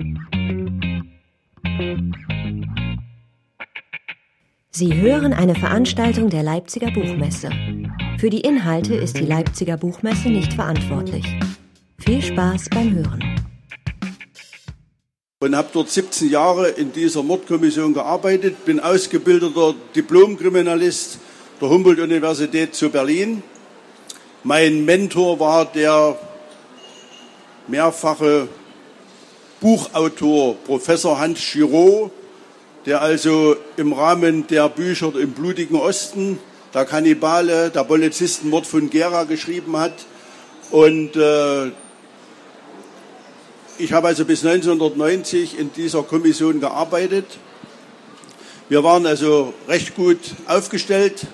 Sie hören eine Veranstaltung der Leipziger Buchmesse. Für die Inhalte ist die Leipziger Buchmesse nicht verantwortlich. Viel Spaß beim Hören. Und habe dort 17 Jahre in dieser Mordkommission gearbeitet, bin ausgebildeter Diplomkriminalist der Humboldt-Universität zu Berlin. Mein Mentor war der mehrfache Buchautor Professor Hans Giraud, der also im Rahmen der Bücher im blutigen Osten, der Kannibale, der Polizistenmord von Gera geschrieben hat. Und ich habe also bis 1990 in dieser Kommission gearbeitet. Wir waren also recht gut aufgestellt.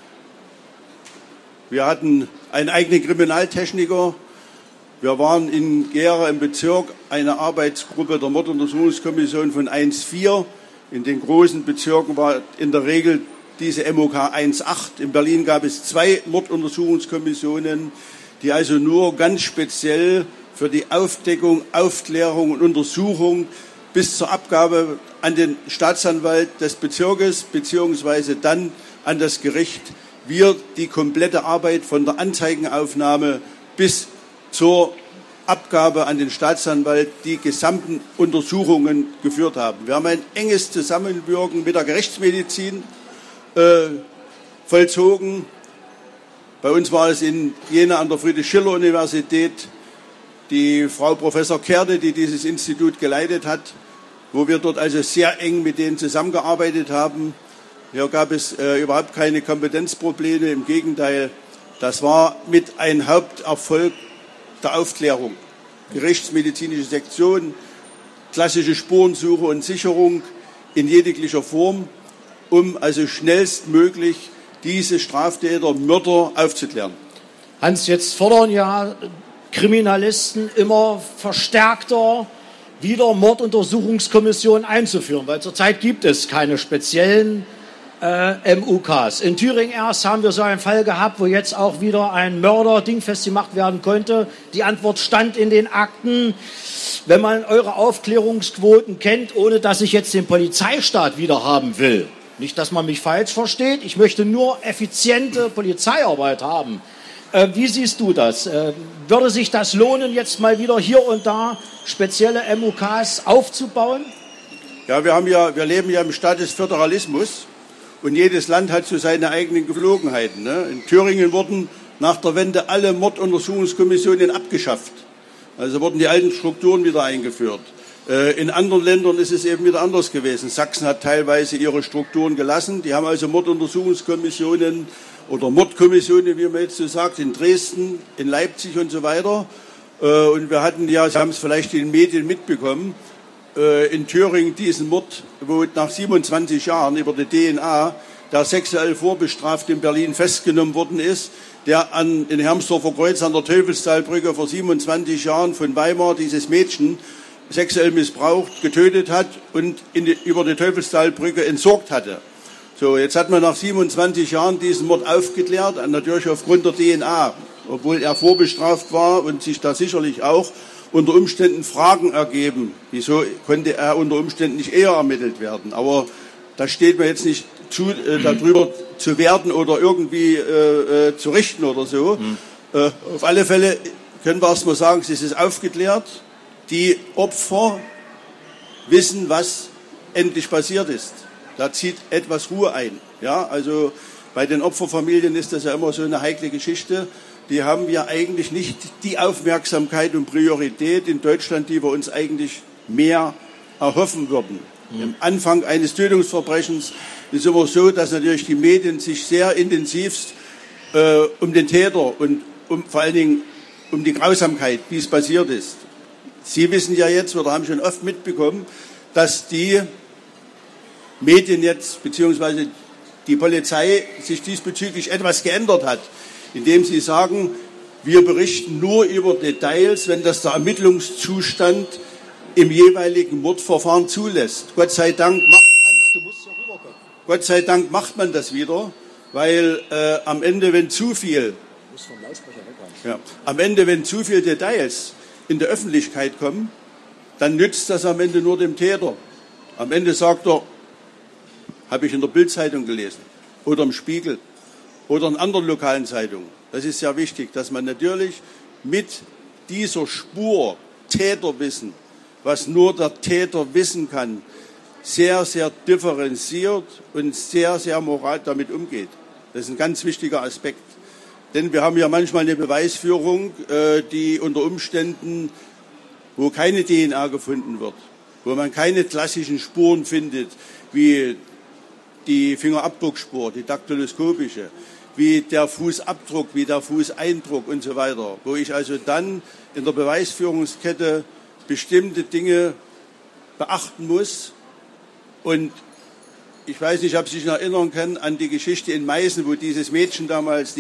Wir hatten einen eigenen Kriminaltechniker. Wir waren in Gera im Bezirk eine Arbeitsgruppe der Morduntersuchungskommission von 1,4. In den großen Bezirken war in der Regel diese MOK 1,8. In Berlin gab es 2 Morduntersuchungskommissionen, die also nur ganz speziell für die Aufdeckung, Aufklärung und Untersuchung bis zur Abgabe an den Staatsanwalt des Bezirkes beziehungsweise dann an das Gericht wir die komplette Arbeit von der Anzeigenaufnahme bis zur Abgabe an den Staatsanwalt die gesamten Untersuchungen geführt haben. Wir haben ein enges Zusammenwirken mit der Gerichtsmedizin vollzogen. Bei uns war es in Jena an der Friedrich-Schiller-Universität die Frau Professor Kerde, die dieses Institut geleitet hat, wo wir dort also sehr eng mit denen zusammengearbeitet haben. Hier gab es überhaupt keine Kompetenzprobleme, im Gegenteil, das war mit ein Haupterfolg der Aufklärung. Gerichtsmedizinische Sektion, klassische Spurensuche und Sicherung in jeglicher Form, um also schnellstmöglich diese Straftäter, Mörder aufzuklären. Hans, jetzt fordern ja Kriminalisten immer verstärkter wieder Morduntersuchungskommissionen einzuführen, weil zurzeit gibt es keine speziellen MUKs. In Thüringen erst haben wir so einen Fall gehabt, wo jetzt auch wieder ein Mörder dingfest gemacht werden konnte. Die Antwort stand in den Akten. Wenn man eure Aufklärungsquoten kennt, ohne dass ich jetzt den Polizeistaat wieder haben will, nicht, dass man mich falsch versteht, ich möchte nur effiziente Polizeiarbeit haben. Wie siehst du das? Würde sich das lohnen, jetzt mal wieder hier und da spezielle MUKs aufzubauen? Ja, wir leben ja im Staat des Föderalismus. Und jedes Land hat so seine eigenen Geflogenheiten. Ne? In Thüringen wurden nach der Wende alle Morduntersuchungskommissionen abgeschafft. Also wurden die alten Strukturen wieder eingeführt. In anderen Ländern ist es eben wieder anders gewesen. Sachsen hat teilweise ihre Strukturen gelassen. Die haben also Morduntersuchungskommissionen oder Mordkommissionen, wie man jetzt so sagt, in Dresden, in Leipzig und so weiter. Und wir hatten ja, Sie haben es vielleicht in den Medien mitbekommen, in Thüringen diesen Mord, wo nach 27 Jahren über die DNA der sexuell Vorbestrafte in Berlin festgenommen worden ist, der in Hermsdorfer Kreuz an der Teufelstalbrücke vor 27 Jahren von Weimar dieses Mädchen sexuell missbraucht, getötet hat und über die Teufelstalbrücke entsorgt hatte. So, jetzt hat man nach 27 Jahren diesen Mord aufgeklärt, natürlich aufgrund der DNA, obwohl er vorbestraft war und sich da sicherlich auch unter Umständen Fragen ergeben. Wieso konnte er unter Umständen nicht eher ermittelt werden? Aber da steht mir jetzt nicht zu, darüber zu werden oder irgendwie zu richten oder so. Auf alle Fälle können wir erst mal sagen, es ist aufgeklärt. Die Opfer wissen, was endlich passiert ist. Da zieht etwas Ruhe ein. Ja, also bei den Opferfamilien ist das ja immer so eine heikle Geschichte. Die haben ja eigentlich nicht die Aufmerksamkeit und Priorität in Deutschland, die wir uns eigentlich mehr erhoffen würden. Am Anfang eines Tötungsverbrechens ist es immer so, dass natürlich die Medien sich sehr intensivst um den Täter und vor allen Dingen um die Grausamkeit, wie es passiert ist. Sie wissen ja jetzt oder haben schon oft mitbekommen, dass die Medien jetzt beziehungsweise die Polizei sich diesbezüglich etwas geändert hat, indem sie sagen, wir berichten nur über Details, wenn das der Ermittlungszustand im jeweiligen Mordverfahren zulässt. Gott sei Dank macht man das wieder, weil am Ende, wenn zu viel Details in der Öffentlichkeit kommen, dann nützt das am Ende nur dem Täter. Am Ende sagt er, habe ich in der Bild-Zeitung gelesen oder im Spiegel oder in anderen lokalen Zeitungen. Das ist sehr wichtig, dass man natürlich mit dieser Spur Täterwissen, was nur der Täter wissen kann, sehr, sehr differenziert und sehr, sehr moral damit umgeht. Das ist ein ganz wichtiger Aspekt. Denn wir haben ja manchmal eine Beweisführung, die unter Umständen, wo keine DNA gefunden wird, wo man keine klassischen Spuren findet, wie die Fingerabdruckspur, die daktyloskopische, wie der Fußabdruck, wie der Fußeindruck und so weiter. Wo ich also dann in der Beweisführungskette bestimmte Dinge beachten muss. Und ich weiß nicht, ob Sie sich noch erinnern können an die Geschichte in Meißen, wo dieses Mädchen damals,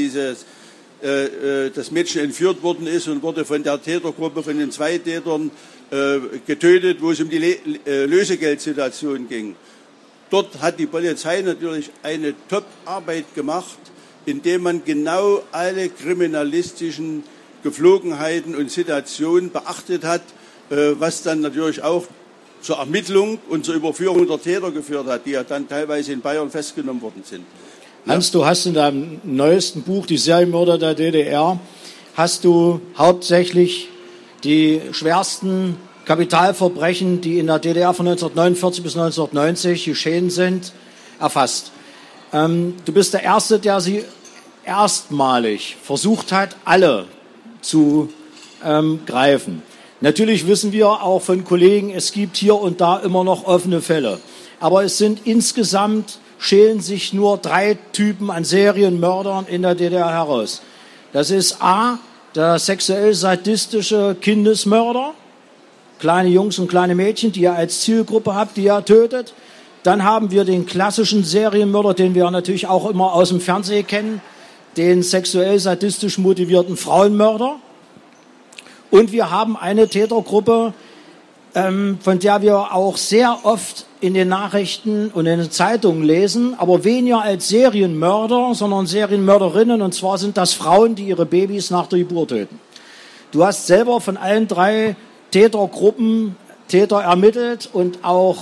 das Mädchen entführt worden ist und wurde von der Tätergruppe, von den 2 Tätern getötet, wo es um die Lösegeldsituation ging. Dort hat die Polizei natürlich eine Top-Arbeit gemacht, indem man genau alle kriminalistischen Geflogenheiten und Situationen beachtet hat, was dann natürlich auch zur Ermittlung und zur Überführung der Täter geführt hat, die ja dann teilweise in Bayern festgenommen worden sind. Hans, du hast in deinem neuesten Buch, die Serienmörder der DDR, hast du hauptsächlich die schwersten Kapitalverbrechen, die in der DDR von 1949 bis 1990 geschehen sind, erfasst. Du bist der Erste, der sie erstmalig versucht hat, alle zu greifen. Natürlich wissen wir auch von Kollegen, es gibt hier und da immer noch offene Fälle. Aber es sind insgesamt, schälen sich nur 3 Typen an Serienmördern in der DDR heraus. Das ist A, der sexuell-sadistische Kindesmörder, kleine Jungs und kleine Mädchen, die er als Zielgruppe hat, die er tötet. Dann haben wir den klassischen Serienmörder, den wir natürlich auch immer aus dem Fernsehen kennen, den sexuell-sadistisch motivierten Frauenmörder. Und wir haben eine Tätergruppe, von der wir auch sehr oft in den Nachrichten und in den Zeitungen lesen, aber weniger als Serienmörder, sondern Serienmörderinnen. Und zwar sind das Frauen, die ihre Babys nach der Geburt töten. Du hast selber von allen 3 Tätergruppen Täter ermittelt und auch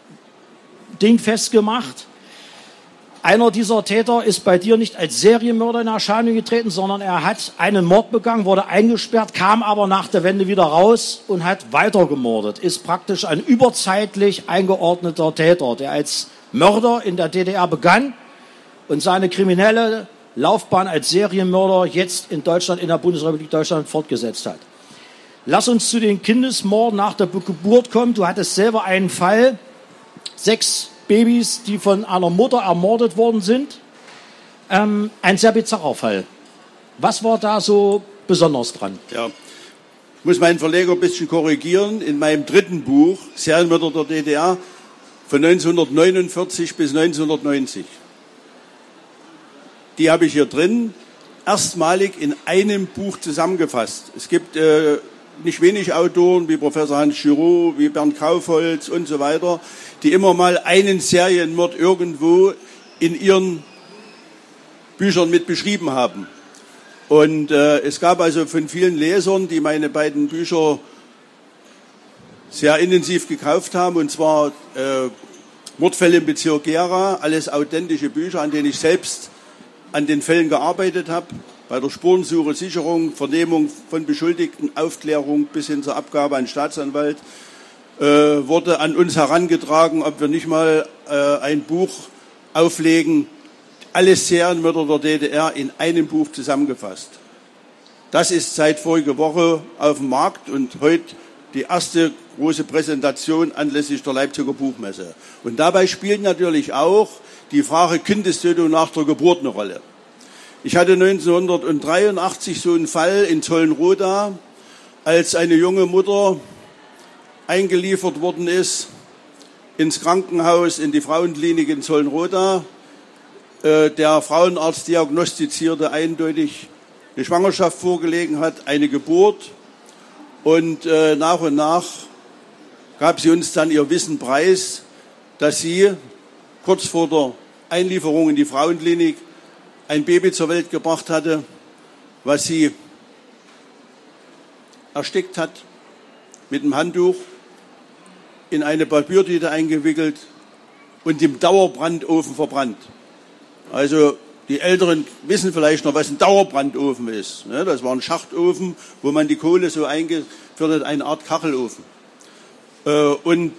dingfest gemacht. Einer dieser Täter ist bei dir nicht als Serienmörder in Erscheinung getreten, sondern er hat einen Mord begangen, wurde eingesperrt, kam aber nach der Wende wieder raus und hat weiter gemordet. Ist praktisch ein überzeitlich eingeordneter Täter, der als Mörder in der DDR begann und seine kriminelle Laufbahn als Serienmörder jetzt in Deutschland, in der Bundesrepublik Deutschland fortgesetzt hat. Lass uns zu den Kindesmorden nach der Geburt kommen. Du hattest selber einen Fall, 6 Babys, die von einer Mutter ermordet worden sind. Ein sehr bizarrer Fall. Was war da so besonders dran? Ja, ich muss meinen Verleger ein bisschen korrigieren. In meinem 3. Buch, Serienmörder der DDR, von 1949 bis 1990. Die habe ich hier drin, erstmalig in einem Buch zusammengefasst. Es gibt nicht wenig Autoren wie Professor Hans Giraud, wie Bernd Kaufholz und so weiter, die immer mal einen Serienmord irgendwo in ihren Büchern mit beschrieben haben. Und es gab also von vielen Lesern, die meine beiden Bücher sehr intensiv gekauft haben, und zwar Mordfälle im Bezirk Gera, alles authentische Bücher, an denen ich selbst an den Fällen gearbeitet habe, bei der Spurensuche, Sicherung, Vernehmung von Beschuldigten, Aufklärung bis hin zur Abgabe an Staatsanwalt, wurde an uns herangetragen, ob wir nicht mal ein Buch auflegen, alle Serienmörder der DDR in einem Buch zusammengefasst. Das ist seit voriger Woche auf dem Markt und heute die erste große Präsentation anlässlich der Leipziger Buchmesse. Und dabei spielt natürlich auch die Frage Kindestötung nach der Geburt eine Rolle. Ich hatte 1983 so einen Fall in Zollenroda, als eine junge Mutter eingeliefert worden ist ins Krankenhaus, in die Frauenklinik in Zollenroda. Der Frauenarzt diagnostizierte eindeutig eine Schwangerschaft vorgelegen hat, eine Geburt. Und nach gab sie uns dann ihr Wissen preis, dass sie kurz vor der Einlieferung in die Frauenklinik ein Baby zur Welt gebracht hatte, was sie erstickt hat mit einem Handtuch in eine Papiertüte eingewickelt und im Dauerbrandofen verbrannt. Also die Älteren wissen vielleicht noch, was ein Dauerbrandofen ist. Das war ein Schachtofen, wo man die Kohle so eingeführt hat, eine Art Kachelofen. Und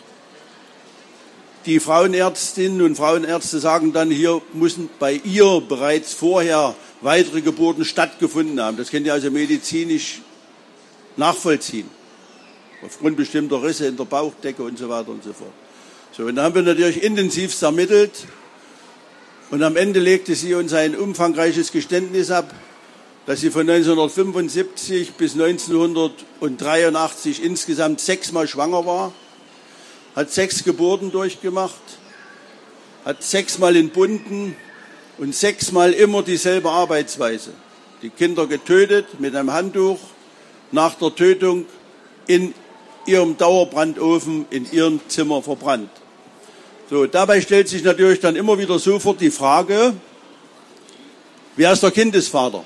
die Frauenärztinnen und Frauenärzte sagen dann, hier müssen bei ihr bereits vorher weitere Geburten stattgefunden haben. Das könnt ihr also medizinisch nachvollziehen. Aufgrund bestimmter Risse in der Bauchdecke und so weiter und so fort. So, und da haben wir natürlich intensivst ermittelt. Und am Ende legte sie uns ein umfangreiches Geständnis ab, dass sie von 1975 bis 1983 insgesamt 6-mal schwanger war, hat 6 Geburten durchgemacht, hat 6-mal entbunden und 6-mal immer dieselbe Arbeitsweise. Die Kinder getötet mit einem Handtuch, nach der Tötung in ihrem Dauerbrandofen in ihrem Zimmer verbrannt. So, dabei stellt sich natürlich dann immer wieder sofort die Frage, wer ist der Kindesvater?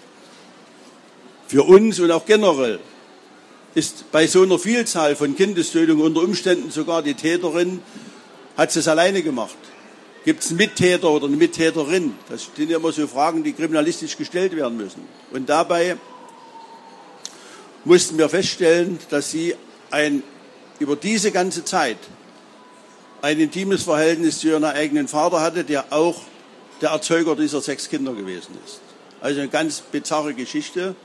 Für uns und auch generell ist bei so einer Vielzahl von Kindestötungen unter Umständen sogar die Täterin, hat sie es alleine gemacht. Gibt es einen Mittäter oder eine Mittäterin? Das sind ja immer so Fragen, die kriminalistisch gestellt werden müssen. Und dabei mussten wir feststellen, dass sie über diese ganze Zeit ein intimes Verhältnis zu ihrem eigenen Vater hatte, der auch der Erzeuger dieser 6 Kinder gewesen ist. Also eine ganz bizarre Geschichte.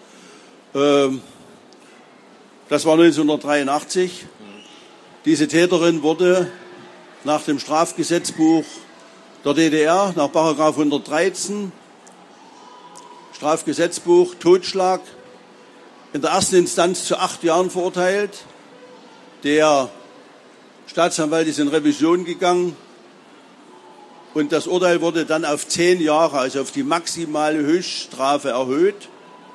Das war 1983. Diese Täterin wurde nach dem Strafgesetzbuch der DDR, nach Paragraph 113, Strafgesetzbuch, Totschlag, in der ersten Instanz zu 8 Jahren verurteilt. Der Staatsanwalt ist in Revision gegangen und das Urteil wurde dann auf 10 Jahre, also auf die maximale Höchststrafe erhöht.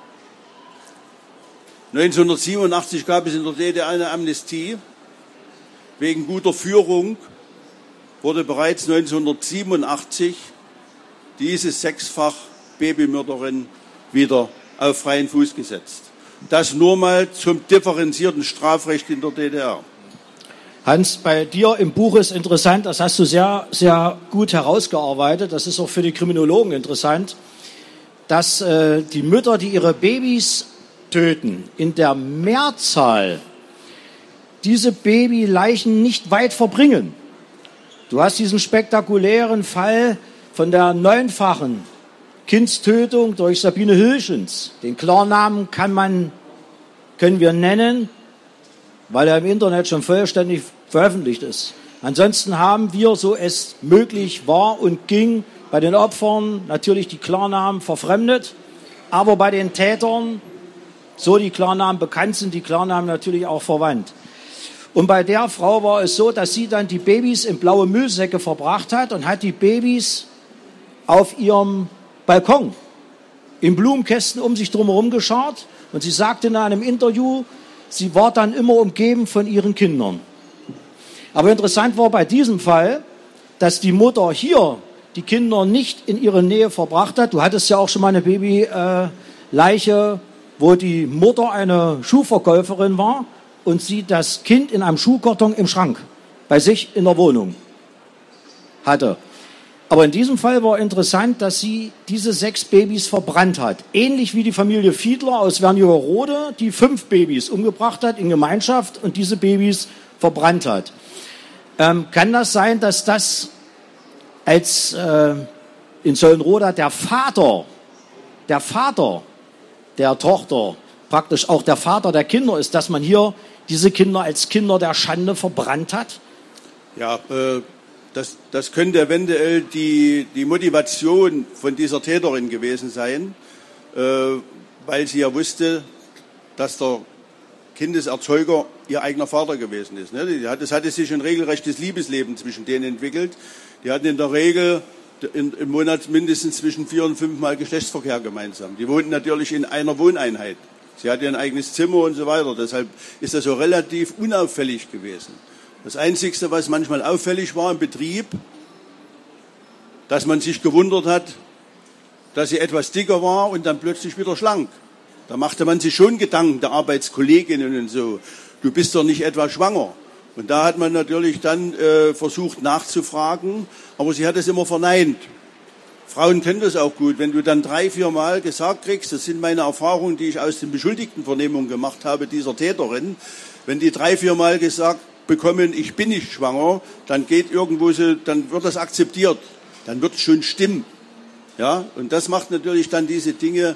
1987 gab es in der DDR eine Amnestie. Wegen guter Führung wurde bereits 1987 diese 6-fach Babymörderin wieder auf freien Fuß gesetzt. Das nur mal zum differenzierten Strafrecht in der DDR. Hans, bei dir im Buch ist interessant, das hast du sehr, sehr gut herausgearbeitet, das ist auch für die Kriminologen interessant, dass die Mütter, die ihre Babys töten, in der Mehrzahl diese Babyleichen nicht weit verbringen. Du hast diesen spektakulären Fall von der 9-fachen Kindstötung durch Sabine Hilschens. Den Klarnamen können wir nennen, weil er im Internet schon vollständig veröffentlicht ist. Ansonsten haben wir, so es möglich war und ging, bei den Opfern natürlich die Klarnamen verfremdet, aber bei den Tätern, so die Klarnamen bekannt sind, die Klarnamen natürlich auch verwandt. Und bei der Frau war es so, dass sie dann die Babys in blaue Müllsäcke verbracht hat und hat die Babys auf ihrem Balkon in Blumenkästen um sich drumherum geschart. Und sie sagte in einem Interview, sie war dann immer umgeben von ihren Kindern. Aber interessant war bei diesem Fall, dass die Mutter hier die Kinder nicht in ihre Nähe verbracht hat. Du hattest ja auch schon mal eine Babyleiche, wo die Mutter eine Schuhverkäuferin war und sie das Kind in einem Schuhkarton im Schrank bei sich in der Wohnung hatte. Aber in diesem Fall war interessant, dass sie diese 6 Babys verbrannt hat. Ähnlich wie die Familie Fiedler aus Wernigerode, die 5 Babys umgebracht hat in Gemeinschaft und diese Babys verbrannt hat. Kann das sein, dass das als in Zollenroda der Vater der Tochter, praktisch auch der Vater der Kinder ist, dass man hier diese Kinder als Kinder der Schande verbrannt hat? Ja, das könnte eventuell die Motivation von dieser Täterin gewesen sein, weil sie ja wusste, dass der Kindeserzeuger ihr eigener Vater gewesen ist. Das hatte sich ein regelrechtes Liebesleben zwischen denen entwickelt. Die hatten in der Regel im Monat mindestens zwischen 4 und 5 Mal Geschlechtsverkehr gemeinsam. Die wohnten natürlich in einer Wohneinheit. Sie hatte ein eigenes Zimmer und so weiter. Deshalb ist das so relativ unauffällig gewesen. Das Einzige, was manchmal auffällig war im Betrieb, dass man sich gewundert hat, dass sie etwas dicker war und dann plötzlich wieder schlank. Da machte man sich schon Gedanken, der Arbeitskolleginnen und so. Du bist doch nicht etwa schwanger. Und da hat man natürlich dann versucht nachzufragen, aber sie hat es immer verneint. Frauen kennen das auch gut. Wenn du dann 3-4 Mal gesagt kriegst, das sind meine Erfahrungen, die ich aus den Beschuldigtenvernehmungen gemacht habe, dieser Täterin, wenn die 3-4 Mal gesagt bekommen, ich bin nicht schwanger, dann geht irgendwo so, dann wird das akzeptiert. Dann wird es schon stimmen. Ja, und das macht natürlich dann diese Dinge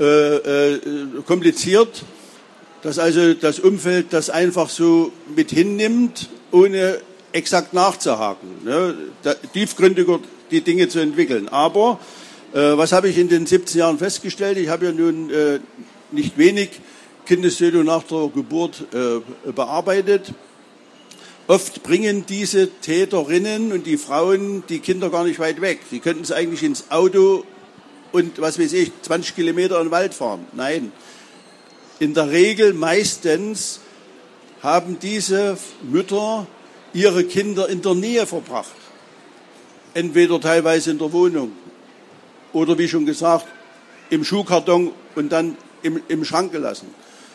kompliziert, dass also das Umfeld das einfach so mit hinnimmt, ohne exakt nachzuhaken, ne, tiefgründiger die Dinge zu entwickeln. Aber was habe ich in den 17 Jahren festgestellt? Ich habe ja nun nicht wenig Kindestötung nach der Geburt bearbeitet. Oft bringen diese Täterinnen und die Frauen die Kinder gar nicht weit weg. Sie könnten es eigentlich ins Auto und, 20 Kilometer in den Wald fahren. Nein. In der Regel meistens haben diese Mütter ihre Kinder in der Nähe verbracht. Entweder teilweise in der Wohnung oder, wie schon gesagt, im Schuhkarton und dann im Schrank gelassen.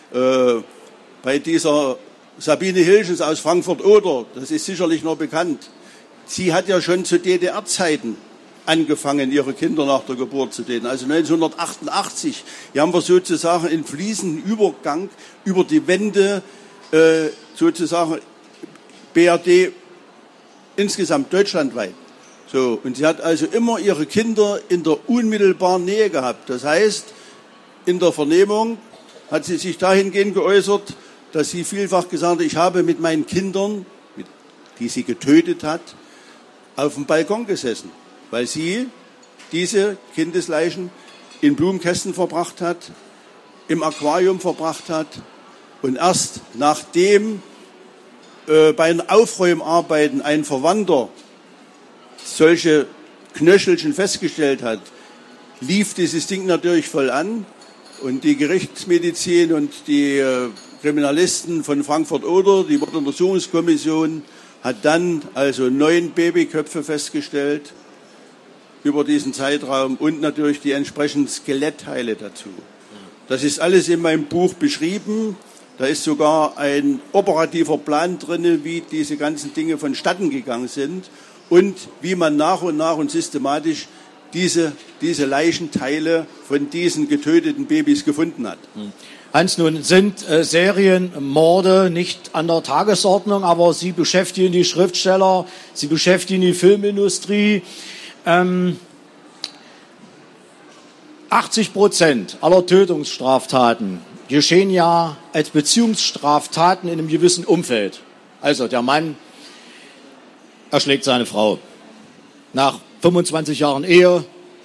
Bei dieser Sabine Hilschens aus Frankfurt-Oder, das ist sicherlich noch bekannt, sie hat ja schon zu DDR-Zeiten angefangen, ihre Kinder nach der Geburt zu töten. Also 1988, hier haben wir sozusagen einen fließenden Übergang über die Wende, sozusagen BRD insgesamt deutschlandweit. So, und sie hat also immer ihre Kinder in der unmittelbaren Nähe gehabt. Das heißt, in der Vernehmung hat sie sich dahingehend geäußert, dass sie vielfach gesagt hat, ich habe mit meinen Kindern, die sie getötet hat, auf dem Balkon gesessen, weil sie diese Kindesleichen in Blumenkästen verbracht hat, im Aquarium verbracht hat und erst nachdem bei den Aufräumarbeiten ein Verwandter solche Knöchelchen festgestellt hat, lief dieses Ding natürlich voll an und die Gerichtsmedizin und die Kriminalisten von Frankfurt-Oder, die Morduntersuchungskommission, hat dann also 9 Babyköpfe festgestellt über diesen Zeitraum und natürlich die entsprechenden Skelettteile dazu. Das ist alles in meinem Buch beschrieben. Da ist sogar ein operativer Plan drin, wie diese ganzen Dinge vonstatten gegangen sind und wie man nach und systematisch diese Leichenteile von diesen getöteten Babys gefunden hat. Hans, nun sind Serienmorde nicht an der Tagesordnung, aber Sie beschäftigen die Schriftsteller, Sie beschäftigen die Filmindustrie. 80% aller Tötungsstraftaten geschehen ja als Beziehungsstraftaten in einem gewissen Umfeld. Also der Mann erschlägt seine Frau. Nach 25 Jahren Ehe,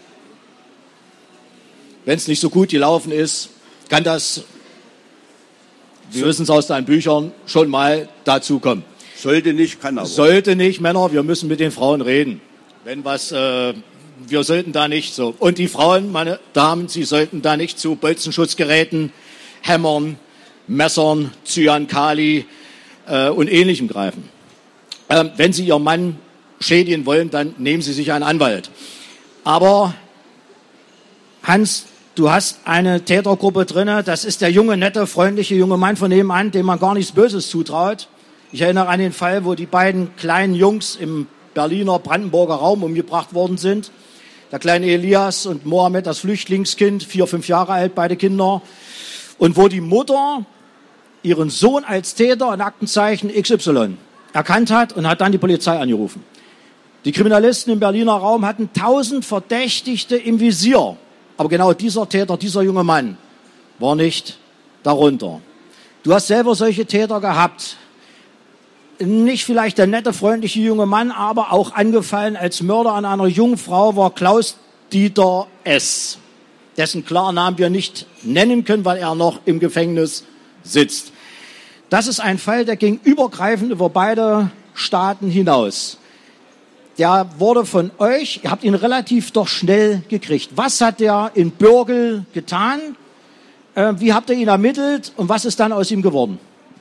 wenn es nicht so gut gelaufen ist, kann das, wir wissen es aus deinen Büchern, schon mal dazu kommen. Sollte nicht, kann aber. Sollte nicht, Männer, wir müssen mit den Frauen reden. Wenn was, wir sollten da nicht so. Und die Frauen, meine Damen, sie sollten da nicht zu Bolzenschutzgeräten, Hämmern, Messern, Cyankali und Ähnlichem greifen. Wenn Sie Ihren Mann schädigen wollen, dann nehmen Sie sich einen Anwalt. Aber Hans, du hast eine Tätergruppe drin, das ist der junge, nette, freundliche junge Mann von nebenan, dem man gar nichts Böses zutraut. Ich erinnere an den Fall, wo die beiden kleinen Jungs im Berliner Brandenburger Raum umgebracht worden sind. Der kleine Elias und Mohammed, das Flüchtlingskind, 4, 5 Jahre alt, beide Kinder. Und wo die Mutter ihren Sohn als Täter in Aktenzeichen XY erkannt hat und hat dann die Polizei angerufen. Die Kriminalisten im Berliner Raum hatten 1000 Verdächtigte im Visier. Aber genau dieser Täter, dieser junge Mann, war nicht darunter. Du hast selber solche Täter gehabt. Nicht vielleicht der nette, freundliche junge Mann, aber auch angefallen als Mörder an einer jungen Frau war Klaus-Dieter S., dessen Klarnamen wir nicht nennen können, weil er noch im Gefängnis sitzt. Das ist ein Fall, der ging übergreifend über beide Staaten hinaus. Der wurde von euch, ihr habt ihn relativ doch schnell gekriegt. Was hat der in Bürgel getan? Wie habt ihr ihn ermittelt und was ist dann aus ihm geworden?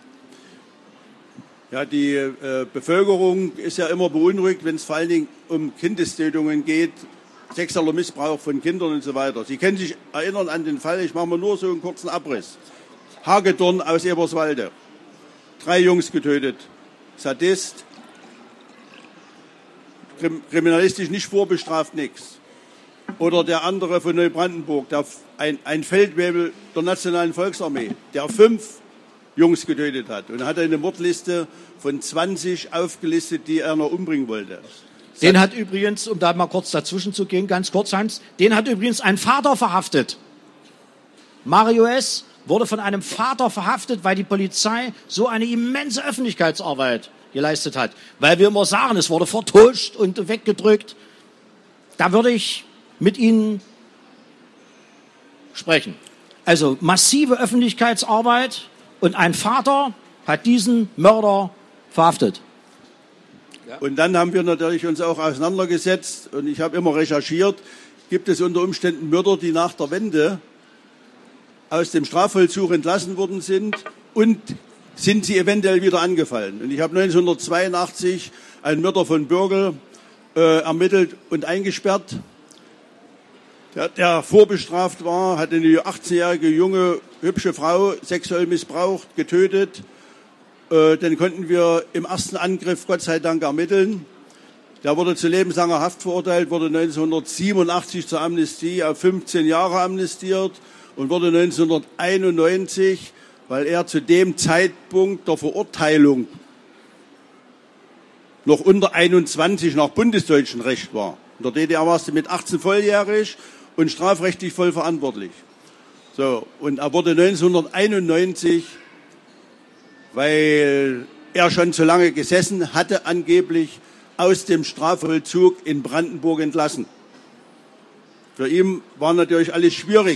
Ja, die Bevölkerung ist ja immer beunruhigt, wenn es vor allen Dingen um Kindestötungen geht, sexueller Missbrauch von Kindern und so weiter. Sie können sich erinnern an den Fall, ich mache mal nur so einen kurzen Abriss. Hagedorn aus Eberswalde. 3 Jungs getötet, Sadist, kriminalistisch nicht vorbestraft, nichts. Oder der andere von Neubrandenburg, ein Feldwebel der Nationalen Volksarmee, der 5 Jungs getötet hat und hat eine Mordliste von 20 aufgelistet, die er noch umbringen wollte. Den hat übrigens, um da mal kurz dazwischen zu gehen, ganz kurz, Hans, den hat übrigens ein Vater verhaftet. Mario S. wurde von einem Vater verhaftet, weil die Polizei so eine immense Öffentlichkeitsarbeit geleistet hat. Weil wir immer sagen, es wurde vertuscht und weggedrückt. Da würde ich mit Ihnen sprechen. Also massive Öffentlichkeitsarbeit und ein Vater hat diesen Mörder verhaftet. Und dann haben wir natürlich uns auch auseinandergesetzt und ich habe immer recherchiert, gibt es unter Umständen Mörder, die nach der Wende aus dem Strafvollzug entlassen worden sind und sind sie eventuell wieder angefallen. Und ich habe 1982 einen Mörder von Bürgel ermittelt und eingesperrt, der vorbestraft war, hat eine 18-jährige junge, hübsche Frau sexuell missbraucht, getötet. Den konnten wir im ersten Angriff Gott sei Dank ermitteln. Der wurde zu lebenslanger Haft verurteilt, wurde 1987 zur Amnestie auf 15 Jahre amnestiert und wurde 1991, weil er zu dem Zeitpunkt der Verurteilung noch unter 21 nach bundesdeutschem Recht war. In der DDR warst du mit 18 volljährig und strafrechtlich voll verantwortlich. So, und er wurde 1991, weil er schon zu lange gesessen hatte, angeblich aus dem Strafvollzug in Brandenburg entlassen. Für ihn war natürlich alles schwierig.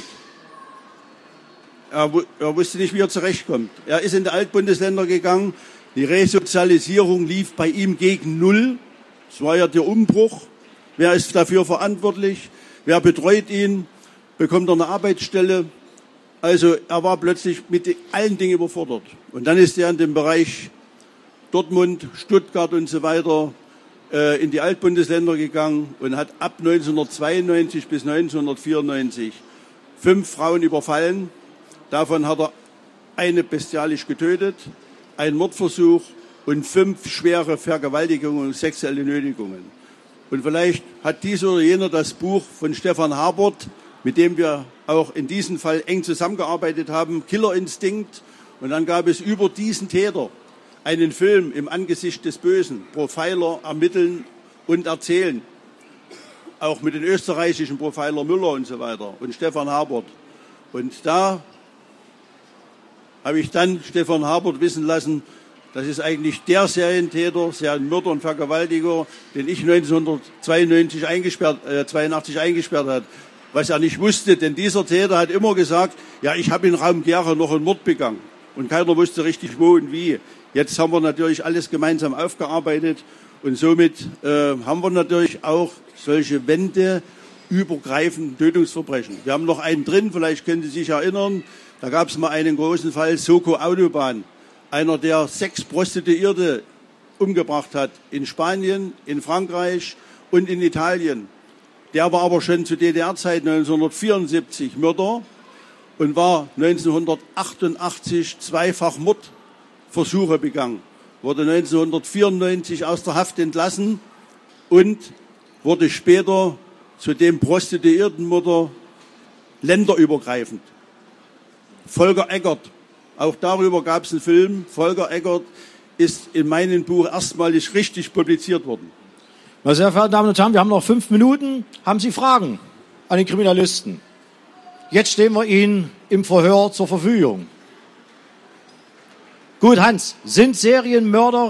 Er wusste nicht, wie er zurechtkommt. Er ist in die Altbundesländer gegangen. Die Resozialisierung lief bei ihm gegen Null. Es war ja der Umbruch. Wer ist dafür verantwortlich? Wer betreut ihn? Bekommt er eine Arbeitsstelle? Also er war plötzlich mit allen Dingen überfordert. Und dann ist er in den Bereich Dortmund, Stuttgart und so weiter in die Altbundesländer gegangen und hat ab 1992 bis 1994 5 Frauen überfallen. Davon hat er eine bestialisch getötet, einen Mordversuch und 5 schwere Vergewaltigungen und sexuelle Nötigungen. Und vielleicht hat dieser oder jener das Buch von Stefan Habert, mit dem wir auch in diesem Fall eng zusammengearbeitet haben, Killerinstinkt. Und dann gab es über diesen Täter einen Film im Angesicht des Bösen, Profiler ermitteln und erzählen. Auch mit den österreichischen Profiler Müller und so weiter und Stefan Habert. Und da habe ich dann Stefan Habert wissen lassen, das ist eigentlich der Serientäter, Serienmörder und Vergewaltiger, den ich 1982 eingesperrt hat. Was er nicht wusste, denn dieser Täter hat immer gesagt, ja, ich habe in Raum Gera noch einen Mord begangen. Und keiner wusste richtig wo und wie. Jetzt haben wir natürlich alles gemeinsam aufgearbeitet und somit haben wir natürlich auch solche wendeübergreifenden Tötungsverbrechen. Wir haben noch einen drin, vielleicht können Sie sich erinnern, da gab es mal einen großen Fall, Soko Autobahn. Einer, der 6 Prostituierte umgebracht hat in Spanien, in Frankreich und in Italien. Der war aber schon zu DDR-Zeit 1974 Mörder und war 1988 zweifach Mordversuche begangen. Wurde 1994 aus der Haft entlassen und wurde später zu dem Prostituiertenmörder länderübergreifend. Volker Eggert, auch darüber gab es einen Film. Volker Eggert ist in meinem Buch erstmalig richtig publiziert worden. Meine sehr verehrten Damen und Herren, wir haben noch 5 Minuten. Haben Sie Fragen an den Kriminalisten? Jetzt stehen wir Ihnen im Verhör zur Verfügung. Gut, Hans, sind Serienmörder...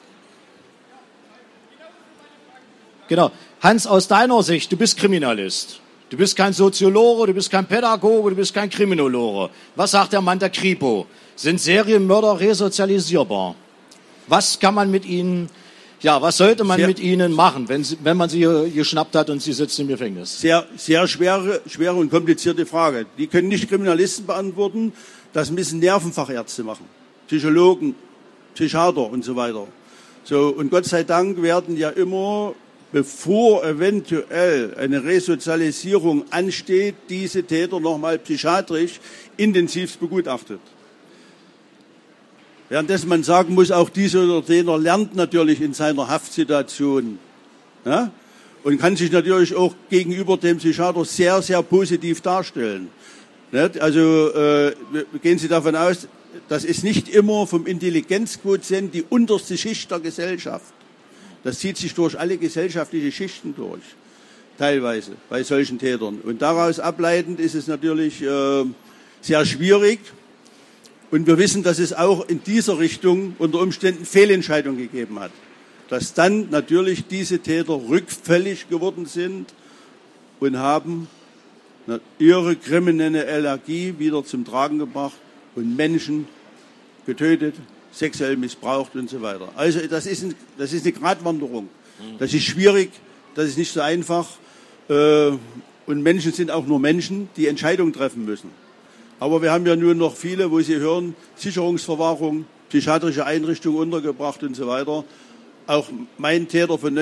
Genau. Hans, aus deiner Sicht, du bist Kriminalist. Du bist kein Soziologe, du bist kein Pädagoge, du bist kein Kriminologe. Was sagt der Mann der Kripo? Sind Serienmörder resozialisierbar? Was kann man mit ihnen, was sollte man mit ihnen machen, wenn man sie geschnappt hat und sie sitzen im Gefängnis? Sehr schwere und komplizierte Frage. Die können nicht Kriminalisten beantworten, das müssen Nervenfachärzte machen. Psychologen, Psychiater und so weiter. So, und Gott sei Dank werden ja immer, bevor eventuell eine Resozialisierung ansteht, diese Täter nochmal psychiatrisch intensivst begutachtet. Währenddessen man sagen muss, auch dieser oder jener lernt natürlich in seiner Haftsituation, ja, und kann sich natürlich auch gegenüber dem Psychiater sehr, sehr positiv darstellen. Also gehen Sie davon aus, das ist nicht immer vom Intelligenzquotient die unterste Schicht der Gesellschaft. Das zieht sich durch alle gesellschaftlichen Schichten durch, teilweise bei solchen Tätern. Und daraus ableitend ist es natürlich sehr schwierig. Und wir wissen, dass es auch in dieser Richtung unter Umständen Fehlentscheidungen gegeben hat. Dass dann natürlich diese Täter rückfällig geworden sind und haben ihre kriminelle Energie wieder zum Tragen gebracht und Menschen getötet, sexuell missbraucht und so weiter. Also das ist eine Gratwanderung. Das ist schwierig, das ist nicht so einfach. Und Menschen sind auch nur Menschen, die Entscheidungen treffen müssen. Aber wir haben ja nun noch viele, wo Sie hören, Sicherungsverwahrung, psychiatrische Einrichtungen untergebracht und so weiter. Auch mein Täter von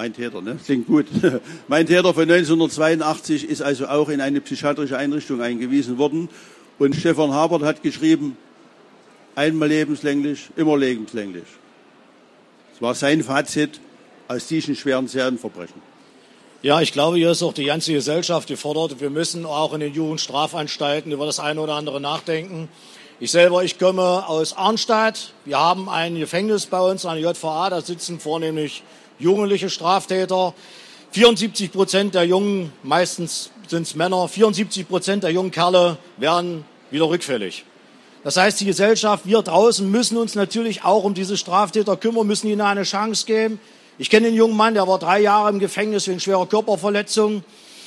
1982 ist also auch in eine psychiatrische Einrichtung eingewiesen worden. Und Stefan Habert hat geschrieben, einmal lebenslänglich, immer lebenslänglich. Das war sein Fazit aus diesen schweren Serienverbrechen. Ja, ich glaube, hier ist auch die ganze Gesellschaft gefordert. Wir müssen auch in den Jugendstrafanstalten über das eine oder andere nachdenken. Ich komme aus Arnstadt. Wir haben ein Gefängnis bei uns, eine JVA, da sitzen vornehmlich jugendliche Straftäter. 74% der Jungen, meistens sind es Männer, 74% der jungen Kerle werden wieder rückfällig. Das heißt, die Gesellschaft, wir draußen müssen uns natürlich auch um diese Straftäter kümmern, müssen ihnen eine Chance geben. Ich kenne den jungen Mann, der war 3 Jahre im Gefängnis wegen schwerer Körperverletzung.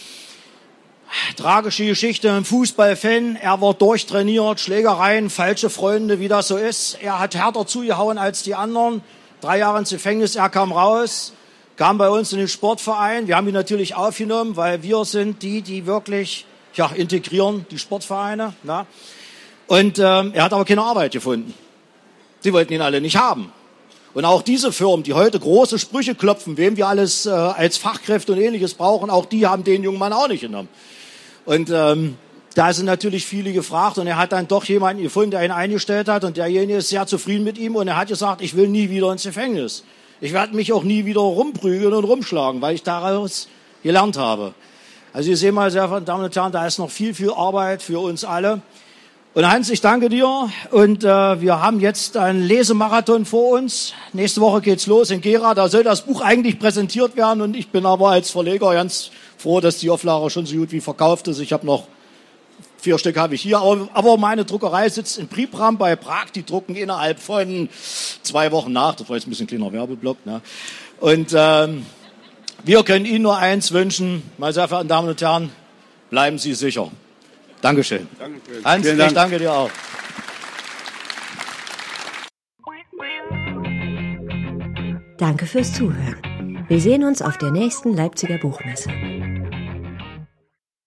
Tragische Geschichte, ein Fußballfan, er war durchtrainiert, Schlägereien, falsche Freunde, wie das so ist. Er hat härter zugehauen als die anderen. 3 Jahre ins Gefängnis, er kam raus, kam bei uns in den Sportverein. Wir haben ihn natürlich aufgenommen, weil wir sind die wirklich integrieren, die Sportvereine. Na? Und er hat aber keine Arbeit gefunden. Sie wollten ihn alle nicht haben. Und auch diese Firmen, die heute große Sprüche klopfen, wem wir alles als Fachkräfte und Ähnliches brauchen, auch die haben den jungen Mann auch nicht genommen. Und da sind natürlich viele gefragt und er hat dann doch jemanden gefunden, der ihn eingestellt hat und derjenige ist sehr zufrieden mit ihm und er hat gesagt, ich will nie wieder ins Gefängnis. Ich werde mich auch nie wieder rumprügeln und rumschlagen, weil ich daraus gelernt habe. Also Sie sehen mal, sehr verehrte Damen und Herren, da ist noch viel, viel Arbeit für uns alle. Und Hans, ich danke dir und wir haben jetzt einen Lesemarathon vor uns. Nächste Woche geht's los in Gera, da soll das Buch eigentlich präsentiert werden und ich bin aber als Verleger ganz froh, dass die Auflage schon so gut wie verkauft ist. Ich habe noch 4 Stück habe ich hier, aber meine Druckerei sitzt in Pribram bei Prag, die drucken innerhalb von 2 Wochen nach. Das war jetzt ein bisschen ein kleiner Werbeblock, ne? Und wir können Ihnen nur eins wünschen, meine sehr verehrten Damen und Herren, bleiben Sie sicher. Dankeschön. Dankeschön. Hans, ich danke dir auch. Danke fürs Zuhören. Wir sehen uns auf der nächsten Leipziger Buchmesse.